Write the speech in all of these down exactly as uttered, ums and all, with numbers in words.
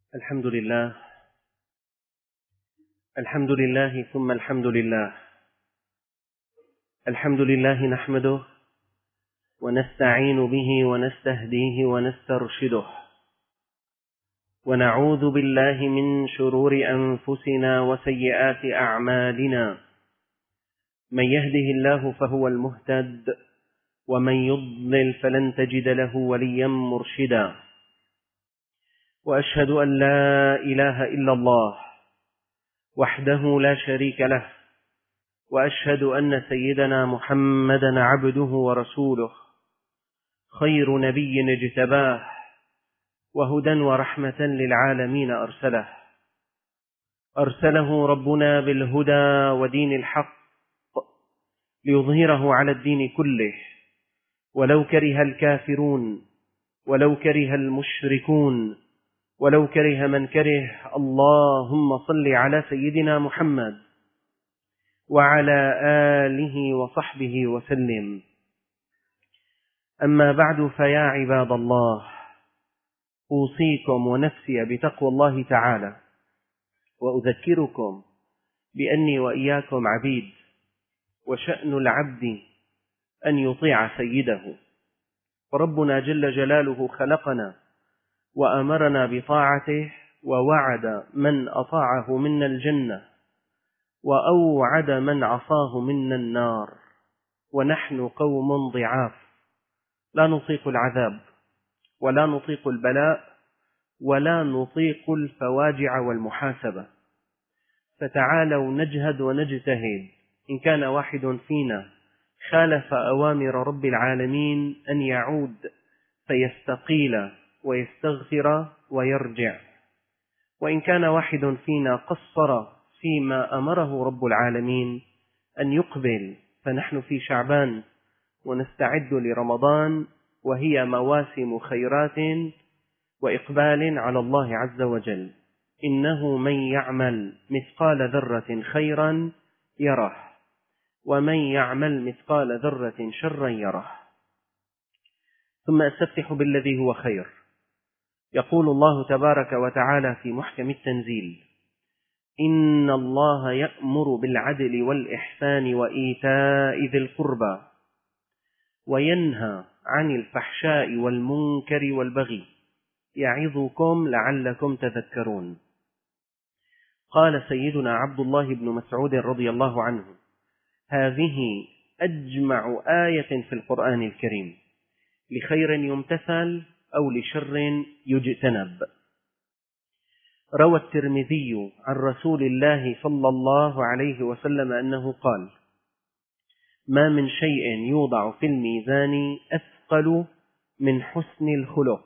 الحمد لله الحمد لله ثم الحمد لله الحمد لله نحمده ونستعين به ونستهديه ونسترشده ونعوذ بالله من شرور أنفسنا وسيئات أعمالنا. من يهده الله فهو المهتد ومن يضلل فلن تجد له وليا مرشدا. وأشهد أن لا إله إلا الله وحده لا شريك له، وأشهد أن سيدنا محمدا عبده ورسوله، خير نبي اجتباه وهدى ورحمة للعالمين أرسله أرسله ربنا بالهدى ودين الحق ليظهره على الدين كله ولو كره الكافرون ولو كره المشركون ولو كره من كره. اللهم صل على سيدنا محمد وعلى آله وصحبه وسلم. أما بعد، فيا عباد الله، أوصيكم ونفسي بتقوى الله تعالى، وأذكركم بأني وإياكم عبيد، وشأن العبد أن يطيع سيده. فربنا جل جلاله خلقنا وأمرنا بطاعته، ووعد من أطاعه منا الجنة، وأوعد من عصاه منا النار. ونحن قوم ضعاف لا نطيق العذاب ولا نطيق البلاء ولا نطيق الفواجع والمحاسبة. فتعالوا نجهد ونجتهد. إن كان واحد فينا خالف أوامر رب العالمين أن يعود فيستقيل ويستغفر ويرجع، وإن كان واحد فينا قصر فيما أمره رب العالمين أن يقبل، فنحن في شعبان ونستعد لرمضان، وهي مواسم خيرات وإقبال على الله عز وجل. إنه من يعمل مثقال ذرة خيرا يره، ومن يعمل مثقال ذرة شرا يره. ثم أستفتح بالذي هو خير. يقول الله تبارك وتعالى في محكم التنزيل: إن الله يأمر بالعدل والإحسان وإيتاء ذي القربى وينهى عن الفحشاء والمنكر والبغي يعظكم لعلكم تذكرون. قال سيدنا عبد الله بن مسعود رضي الله عنه: هذه أجمع آية في القرآن الكريم، لخير يمتثل أو لشر يجتنب. روى الترمذي عن رسول الله صلى الله عليه وسلم أنه قال: ما من شيء يوضع في الميزان أثقل من حسن الخلق،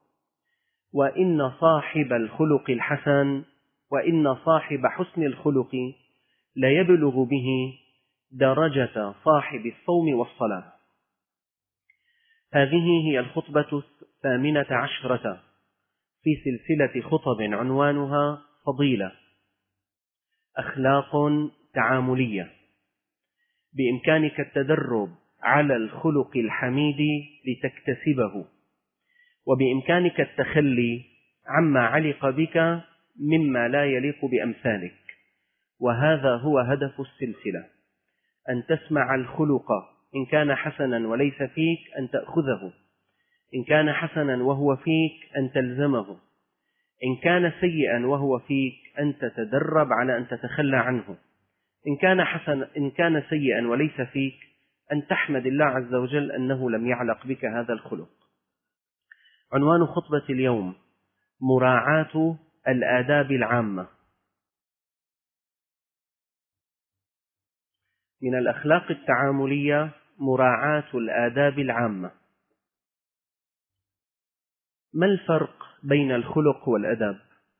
وإن صاحب الخلق الحسن وإن صاحب حسن الخلق ليبلغ به درجة صاحب الصوم والصلاة. هذه هي الخطبة الثامنة عشرة في سلسلة خطب عنوانها فضيلة أخلاق تعاملية. بإمكانك التدرب على الخلق الحميد لتكتسبه، وبإمكانك التخلي عما علق بك مما لا يليق بأمثالك. وهذا هو هدف السلسلة، أن تسمع الخلق، إن كان حسنا وليس فيك أن تأخذه، إن كان حسنا وهو فيك أن تلزمه، إن كان سيئا وهو فيك أن تتدرب على أن تتخلى عنه، إن كان حسن إن كان سيئا وليس فيك أن تحمد الله عز وجل أنه لم يعلق بك هذا الخلق. عنوان خطبة اليوم: مراعاة الآداب العامة. من الأخلاق التعاملية مراعاة الآداب العامة. ما الفرق بين الخلق والأدب؟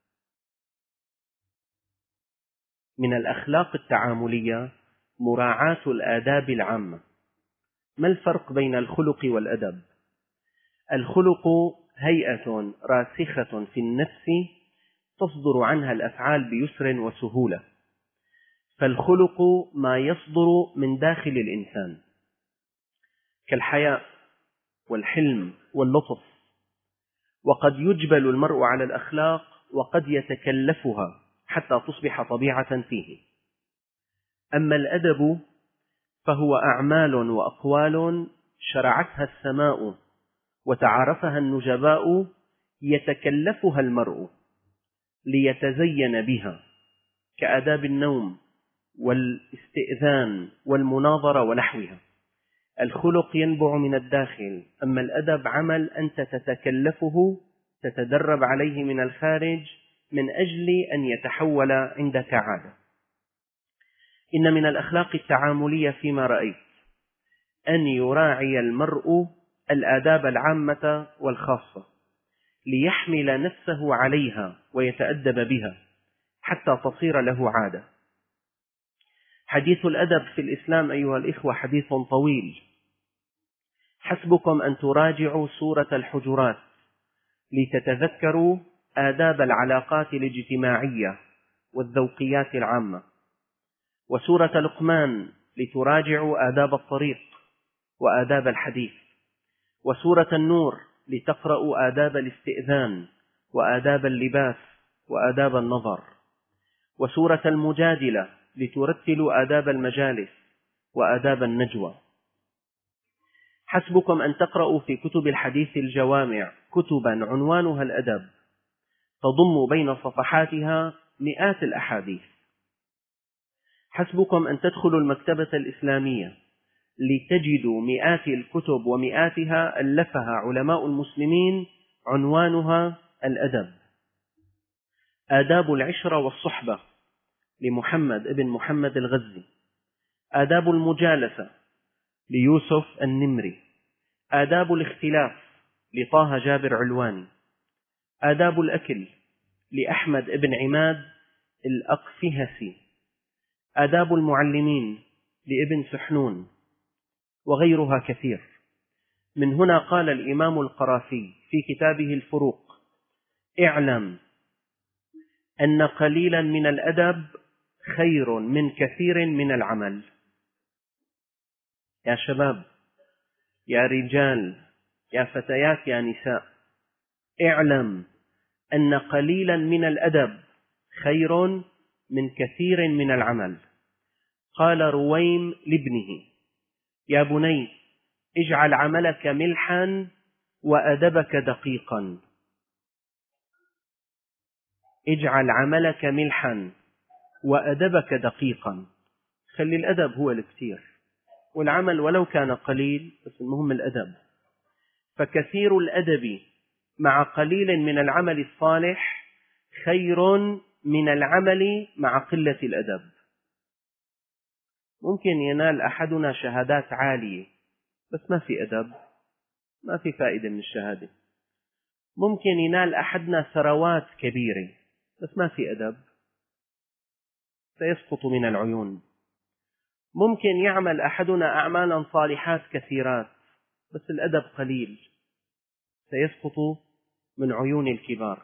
من الأخلاق التعاملية مراعاة الآداب العامة. ما الفرق بين الخلق والأدب؟ الخلق هيئة راسخة في النفس تصدر عنها الأفعال بيسر وسهولة، فالخلق ما يصدر من داخل الإنسان، كالحياء والحلم واللطف. وقد يجبل المرء على الأخلاق وقد يتكلفها حتى تصبح طبيعة فيه. أما الأدب فهو أعمال وأقوال شرعتها السماء وتعارفها النجباء يتكلفها المرء ليتزين بها، كآداب النوم والاستئذان والمناظرة ونحوها. الخلق ينبع من الداخل، أما الأدب عمل أنت تتكلفه، تتدرب عليه من الخارج من أجل أن يتحول عندك عادة. إن من الأخلاق التعاملية فيما رأيت أن يراعي المرء الآداب العامة والخاصة ليحمل نفسه عليها ويتأدب بها حتى تصير له عادة. حديث الأدب في الإسلام أيها الإخوة حديث طويل، حسبكم أن تراجعوا سورة الحجرات لتتذكروا آداب العلاقات الاجتماعية والذوقيات العامة، وسورة لقمان لتراجعوا آداب الطريق وآداب الحديث، وسورة النور لتقرأوا آداب الاستئذان وآداب اللباس وآداب النظر، وسورة المجادلة لترتلوا آداب المجالس وآداب النجوى. حسبكم أن تقرأوا في كتب الحديث الجوامع كتبا عنوانها الأدب تضم بين صفحاتها مئات الأحاديث. حسبكم أن تدخلوا المكتبة الإسلامية لتجدوا مئات الكتب ومئاتها ألفها علماء المسلمين عنوانها الأدب. آداب العشرة والصحبة لمحمد بن محمد الغزي، آداب المجالسة ليوسف النمري، آداب الاختلاف لطه جابر علواني، آداب الأكل لأحمد بن عماد الأقفهسي، آداب المعلمين لابن سحنون، وغيرها كثير. من هنا قال الإمام القرافي في كتابه الفروق: اعلم أن قليلا من الأدب خير من كثير من العمل. يا شباب، يا رجال، يا فتيات، يا نساء، اعلم أن قليلا من الأدب خير من كثير من العمل. قال رويم لابنه: يا بني اجعل عملك ملحا وأدبك دقيقا. اجعل عملك ملحا وأدبك دقيقا. خلي الأدب هو الكثير، والعمل ولو كان قليل بس المهم الأدب. فكثير الأدب مع قليل من العمل الصالح خير من العمل مع قلة الأدب. ممكن ينال أحدنا شهادات عالية بس ما في أدب، ما في فائدة من الشهادة. ممكن ينال أحدنا ثروات كبيرة بس ما في أدب، سيسقط من العيون. ممكن يعمل أحدنا أعمالا صالحات كثيرات بس الأدب قليل، سيسقط من عيون الكبار.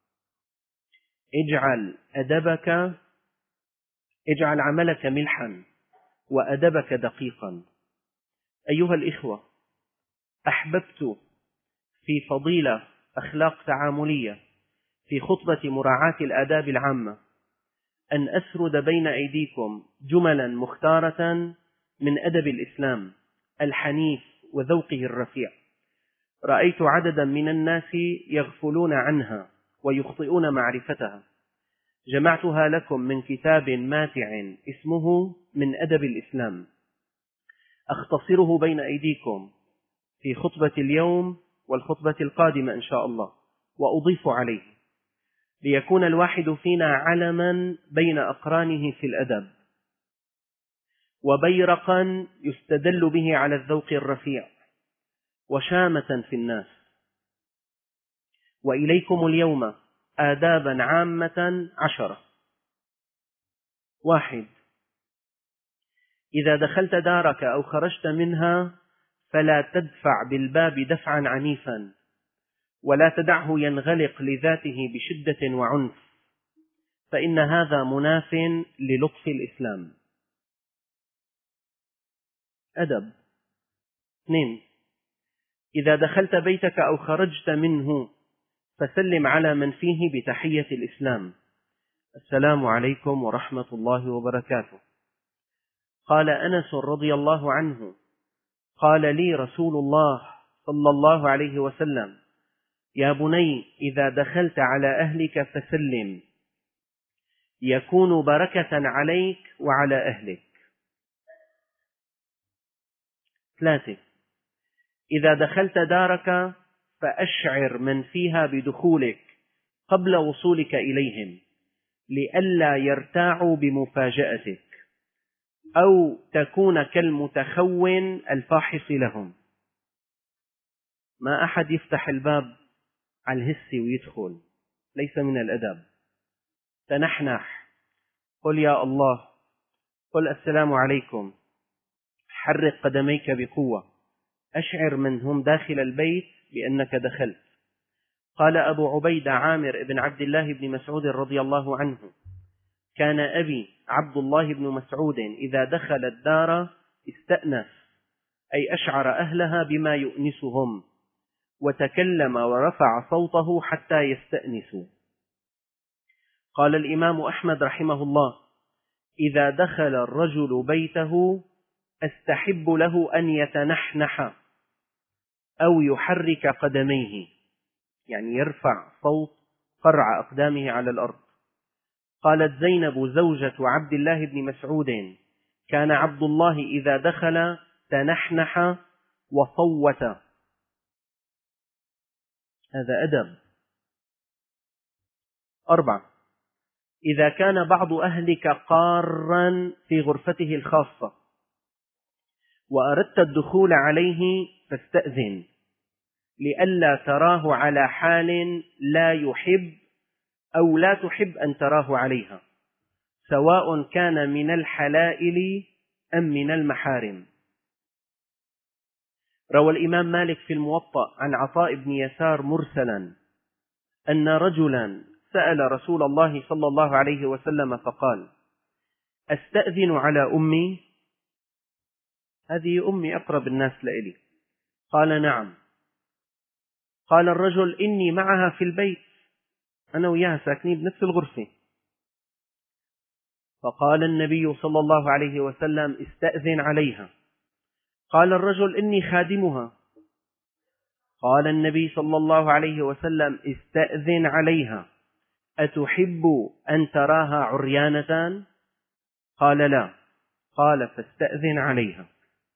اجعل أدبك اجعل عملك ملحا وأدبك دقيقا. أيها الإخوة، أحببت في فضيلة أخلاق تعاملية في خطبة مراعاة الآداب العامة أن أسرد بين أيديكم جملا مختارة من أدب الإسلام الحنيف وذوقه الرفيع. رأيت عددا من الناس يغفلون عنها ويخطئون معرفتها، جمعتها لكم من كتاب ماتع اسمه من أدب الإسلام، أختصره بين أيديكم في خطبة اليوم والخطبة القادمة إن شاء الله، وأضيف عليه ليكون الواحد فينا علما بين أقرانه في الأدب، وبيرقا يستدل به على الذوق الرفيع، وشامة في الناس. وإليكم اليوم آدابا عامة عشرة. واحد: إذا دخلت دارك أو خرجت منها فلا تدفع بالباب دفعا عنيفا، ولا تدعه ينغلق لذاته بشدة وعنف، فإن هذا مناف للطف الإسلام. أدب. اثنين: إذا دخلت بيتك أو خرجت منه فسلم على من فيه بتحية الإسلام: السلام عليكم ورحمة الله وبركاته. قال أنس رضي الله عنه: قال لي رسول الله صلى الله عليه وسلم: يا بني، إذا دخلت على أهلك فسلم، يكون بركة عليك وعلى أهلك. ثلاثة: إذا دخلت دارك فأشعر من فيها بدخولك قبل وصولك إليهم، لئلا يرتاعوا بمفاجأتك أو تكون كالمتخون الفاحص لهم. ما أحد يفتح الباب على الهسي ويدخل، ليس من الأدب. تنحنح، قل يا الله، قل السلام عليكم، حرك قدميك بقوة، أشعر منهم داخل البيت بأنك دخلت. قال أبو عبيدة عامر بن عبد الله بن مسعود رضي الله عنه: كان أبي عبد الله بن مسعود إذا دخل الدار استأنس، أي أشعر أهلها بما يؤنسهم، وتكلم ورفع صوته حتى يستأنسوا. قال الإمام أحمد رحمه الله: إذا دخل الرجل بيته أستحب له أن يتنحنح أو يحرك قدميه، يعني يرفع صوت قرع أقدامه على الأرض. قالت زينب زوجة عبد الله بن مسعود: كان عبد الله إذا دخل تنحنح وصوت. هذا أدب. أربعة: إذا كان بعض أهلك قارا في غرفته الخاصة وأردت الدخول عليه فاستأذن، لئلا تراه على حال لا يحب أو لا تحب أن تراه عليها، سواء كان من الحلائل أم من المحارم. روى الإمام مالك في الموطأ عن عطاء بن يسار مرسلا أن رجلا سأل رسول الله صلى الله عليه وسلم فقال: أستأذن على أمي؟ هذه أمي أقرب الناس لإلي. قال: نعم. قال الرجل: إني معها في البيت، أنا وياها ساكنين بنفس الغرفة. فقال النبي صلى الله عليه وسلم: استأذن عليها. قال الرجل: إني خادمها. قال النبي صلى الله عليه وسلم: استأذن عليها، أتحب أن تراها عريانة؟ قال: لا. قال: فاستأذن عليها.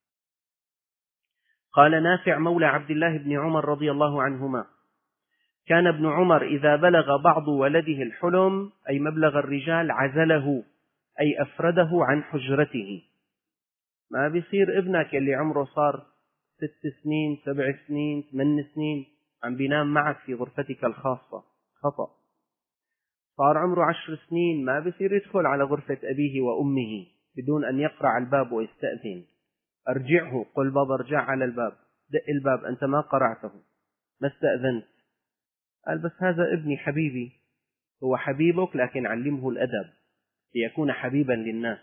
قال نافع مولى عبد الله بن عمر رضي الله عنهما: كان ابن عمر إذا بلغ بعض ولده الحلم، أي مبلغ الرجال، عزله، أي أفرده عن حجرته. ما بيصير ابنك اللي عمره صار ست سنين سبع سنين ثمان سنين عم بينام معك في غرفتك الخاصة، خطأ. صار عمره عشر سنين ما بيصير يدخل على غرفة أبيه وأمه بدون أن يقرع الباب ويستأذن. أرجعه، قل بابا ارجع على الباب، دق الباب، أنت ما قرعته، ما استأذنت. قال: بس هذا ابني حبيبي. هو حبيبك، لكن علمه الأدب ليكون حبيبا للناس.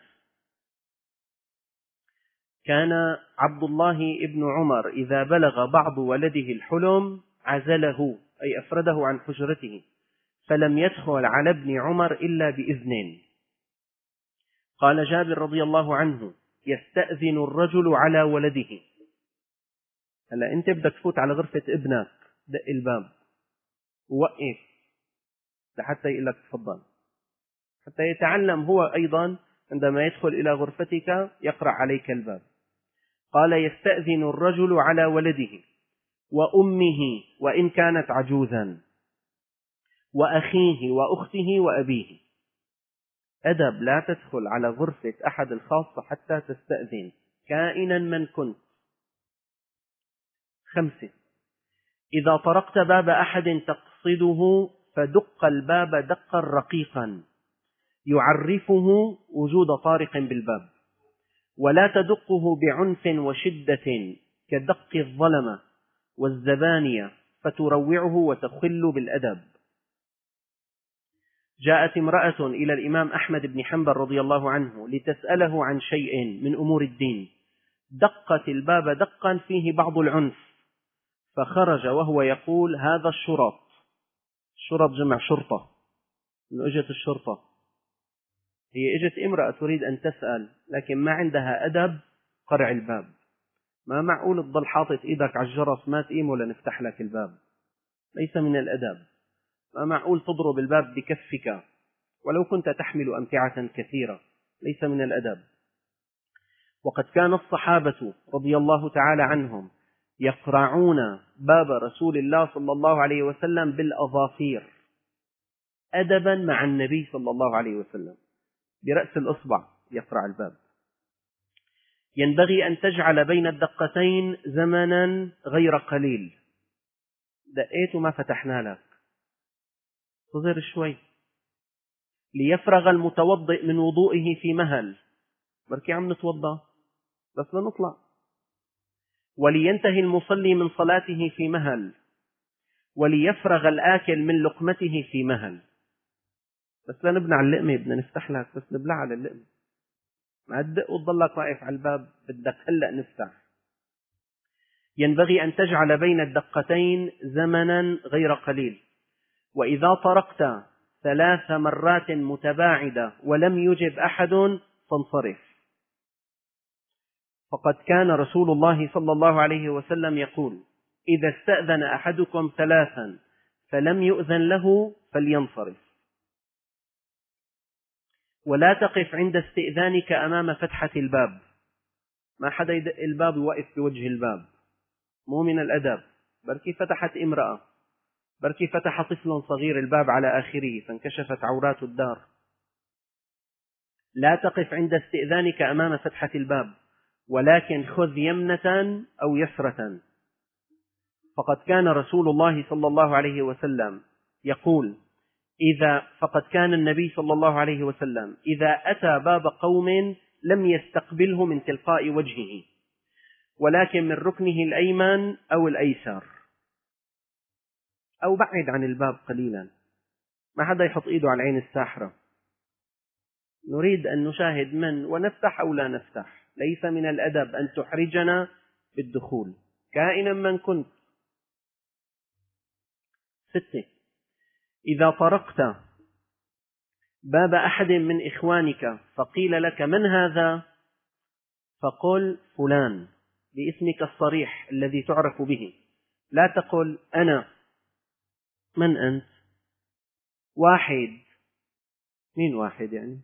كان عبد الله ابن عمر إذا بلغ بعض ولده الحلم عزله، أي أفرده عن حجرته، فلم يدخل على ابن عمر إلا بإذن. قال جابر رضي الله عنه: يستأذن الرجل على ولده. هلا أنت بدك تفوت على غرفة ابنك، دق الباب ووقف لحتى يقول لك تفضل، حتى يتعلم هو أيضا عندما يدخل إلى غرفتك يقرع عليك الباب. قال: يستأذن الرجل على ولده وأمه وإن كانت عجوزا، وأخيه وأخته وأبيه. أدب، لا تدخل على غرفة أحد الخاصة حتى تستأذن، كائنا من كنت. خمسة: إذا طرقت باب أحد تقصده فدق الباب دقا رقيقا يعرفه وجود طارق بالباب، ولا تدقه بعنف وشدة كدق الظلمة والزبانية فتروعه وتخل بالأدب. جاءت امرأة إلى الإمام أحمد بن حنبل رضي الله عنه لتسأله عن شيء من أمور الدين، دقت الباب دقا فيه بعض العنف، فخرج وهو يقول: هذا الشرط. شرط جمع شرطة، إنه إجت الشرطة. هي إجت امرأة تريد أن تسأل لكن ما عندها أدب قرع الباب. ما معقول تضل حاطط إيدك على الجرس ما تقيم ولا نفتح لك الباب، ليس من الأدب. ما معقول تضرب الباب بكفك ولو كنت تحمل أمتعة كثيرة، ليس من الأدب. وقد كان الصحابة رضي الله تعالى عنهم يقرعون باب رسول الله صلى الله عليه وسلم بالأظافير أدبا مع النبي صلى الله عليه وسلم، برأس الإصبع يقرع الباب. ينبغي أن تجعل بين الدقتين زمنا غير قليل. دقيت وما فتحنا لك، انتظر شوي. ليفرغ المتوضئ من وضوئه في مهل، بركي عم نتوضأ بس لنطلع. ولينتهي المصلي من صلاته في مهل، وليفرغ الآكل من لقمته في مهل. بس لا نبنى على اللقمة، بدنا نفتح لك بس نبلع على اللقمة. ما تدق وتضلك واقف على الباب بدك هلأ نفتح. ينبغي أن تجعل بين الدقتين زمنا غير قليل. وإذا طرقت ثلاث مرات متباعدة ولم يجب أحد فانصرف. فقد كان رسول الله صلى الله عليه وسلم يقول: إذا استأذن أحدكم ثلاثا فلم يؤذن له فلينصرف. ولا تقف عند استئذانك أمام فتحة الباب. ما حدا يدق الباب ووقف بوجه الباب، مو من الأدب. بركي فتحت امرأة، بركي فتح طفل صغير الباب على آخره فانكشفت عورات الدار. لا تقف عند استئذانك أمام فتحة الباب، ولكن خذ يمنة أو يسرة. فقد كان رسول الله صلى الله عليه وسلم يقول: إذا فقد كان النبي صلى الله عليه وسلم إذا أتى باب قوم لم يستقبله من تلقاء وجهه، ولكن من ركنه الأيمن أو الأيسر، أو بعد عن الباب قليلا. ما حدا يحط إيده على العين الساحرة. نريد أن نشاهد من ونفتح أو لا نفتح. ليس من الأدب أن تحرجنا بالدخول كائنا من كنت. ستة: إذا طرقت باب أحد من إخوانك فقيل لك: من هذا؟ فقل: فلان، باسمك الصريح الذي تعرف به. لا تقل: أنا. من أنت؟ واحد. مين واحد يعني؟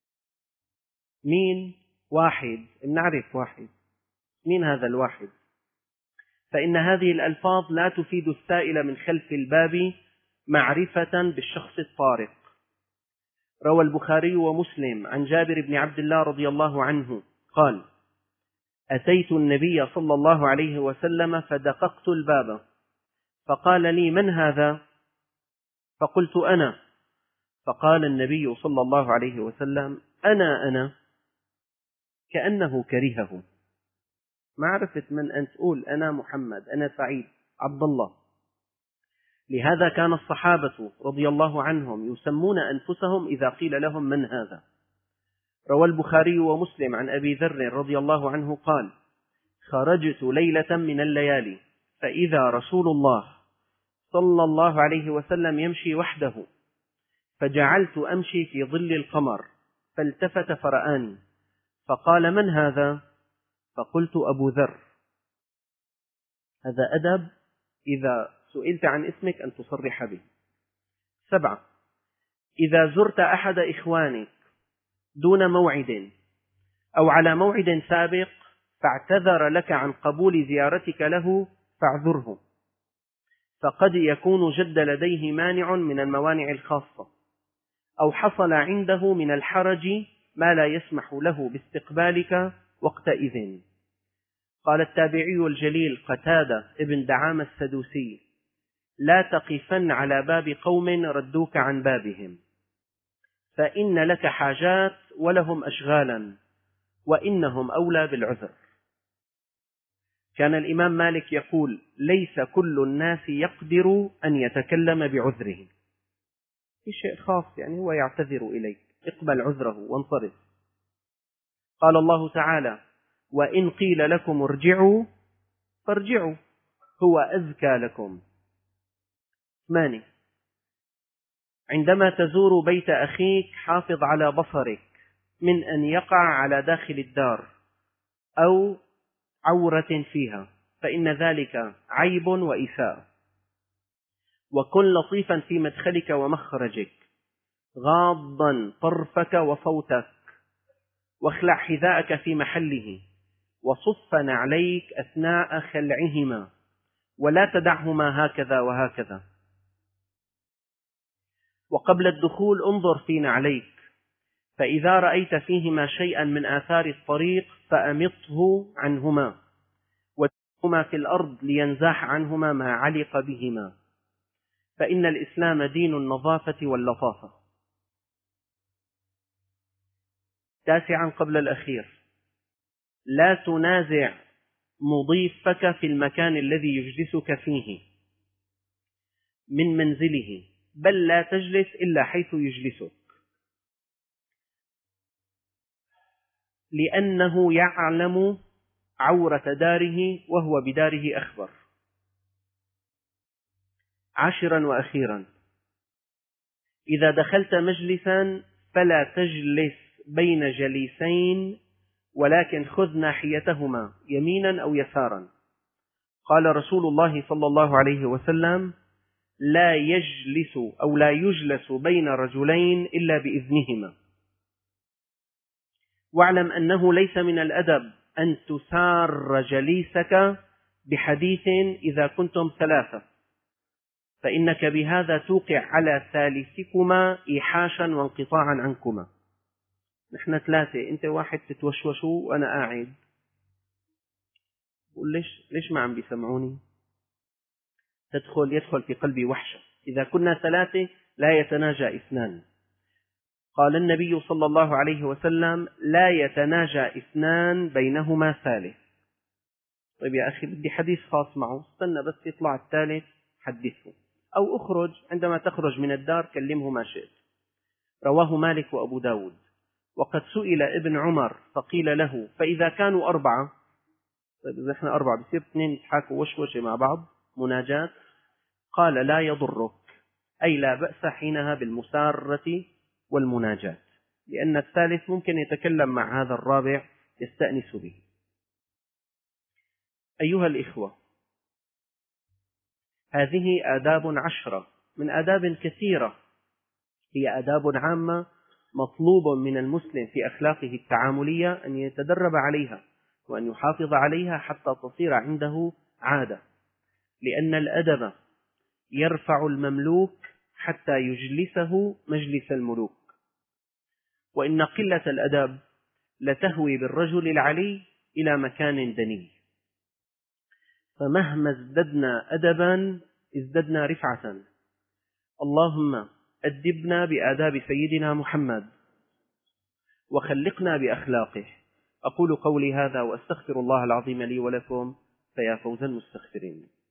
مين واحد؟ نعرف واحد، مين هذا الواحد؟ فإن هذه الألفاظ لا تفيد السائل من خلف الباب معرفة بالشخص الطارق. روى البخاري ومسلم عن جابر بن عبد الله رضي الله عنه قال: أتيت النبي صلى الله عليه وسلم فدققت الباب فقال لي: من هذا؟ فقلت: أنا. فقال النبي صلى الله عليه وسلم: أنا أنا، كأنه كرهه. ما عرفت من أن تقول: أنا محمد، أنا سعيد، عبد الله. لهذا كان الصحابة رضي الله عنهم يسمون أنفسهم إذا قيل لهم: من هذا؟ روى البخاري ومسلم عن أبي ذر رضي الله عنه قال: خرجت ليلة من الليالي فإذا رسول الله صلى الله عليه وسلم يمشي وحده، فجعلت أمشي في ظل القمر، فالتفت فرآني فقال: من هذا؟ فقلت: أبو ذر. هذا أدب إذا سئلت عن اسمك أن تصرح به. سبعة: إذا زرت أحد إخوانك دون موعد أو على موعد سابق فاعتذر لك عن قبول زيارتك له فاعذره، فقد يكون جد لديه مانع من الموانع الخاصة، أو حصل عنده من الحرج ما لا يسمح له باستقبالك وقتئذ. قال التابعي الجليل قتادة ابن دعامة السدوسي: لا تقفن على باب قوم ردوك عن بابهم، فإن لك حاجات ولهم أشغالا، وإنهم أولى بالعذر. كان الإمام مالك يقول: ليس كل الناس يقدر أن يتكلم بعذره. في شيء خاص يعني هو يعتذر إليك، اقبل عذره وانصرف. قال الله تعالى: وإن قيل لكم ارجعوا فارجعوا هو أزكى لكم. ثمانية: عندما تزور بيت أخيك حافظ على بصرك من أن يقع على داخل الدار أو عورة فيها، فإن ذلك عيب وإساءة. وكن لطيفا في مدخلك ومخرجك، غاضا طرفك وصوتك، واخلع حذاءك في محله، وصف نعليك أثناء خلعهما، ولا تدعهما هكذا وهكذا. وقبل الدخول انظر في نعليك، فإذا رأيت فيهما شيئا من آثار الطريق فأمطه عنهما، واتركهما في الأرض لينزاح عنهما ما علق بهما، فإن الإسلام دين النظافة واللطافة. تاسعا قبل الأخير، لا تنازع مضيفك في المكان الذي يجلسك فيه من منزله، بل لا تجلس إلا حيث يجلسك، لأنه يعلم عورة داره وهو بداره أخبر. عاشرا وأخيرا، إذا دخلت مجلسا فلا تجلس بين جليسين، ولكن خذ ناحيتهما يمينا أو يسارا. قال رسول الله صلى الله عليه وسلم: لا يجلس أو لا يجلس بين رجلين إلا بإذنهما. واعلم أنه ليس من الأدب أن تسار جليسك بحديث إذا كنتم ثلاثة، فإنك بهذا توقع على ثالثكما إيحاشا وانقطاعا عنكما. نحن ثلاثة، أنت واحد تتوشوشوا وأنا قاعد، قل ليش ليش ما عم بيسمعوني؟ تدخل يدخل في قلبي وحشة. إذا كنا ثلاثة لا يتناجى اثنان. قال النبي صلى الله عليه وسلم: لا يتناجى اثنان بينهما ثالث. طيب يا أخي بدي حديث خاص معه، استنى بس يطلع الثالث حدثه، أو أخرج، عندما تخرج من الدار كلمه ما شئت. رواه مالك وأبو داود. وقد سئل ابن عمر فقيل له: فإذا كانوا أربعة؟ طيب إذا احنا أربعة بصير اثنين يتحاكوا وشوشة مع بعض مناجات؟ قال: لا يضرك، أي لا بأس حينها بالمسارة والمناجاة، لأن الثالث ممكن يتكلم مع هذا الرابع يستأنس به. أيها الإخوة، هذه آداب عشرة من آداب كثيرة، هي آداب عامة مطلوب من المسلم في أخلاقه التعاملية أن يتدرب عليها وأن يحافظ عليها حتى تصير عنده عادة، لأن الأدب يرفع المملوك حتى يجلسه مجلس الملوك، وإن قلة الأدب لتهوي بالرجل العلي إلى مكان دني. فمهما ازددنا أدبا ازددنا رفعة. اللهم أدبنا بآداب سيدنا محمد وخلقنا بأخلاقه. أقول قولي هذا وأستغفر الله العظيم لي ولكم، فيا فوز المستغفرين.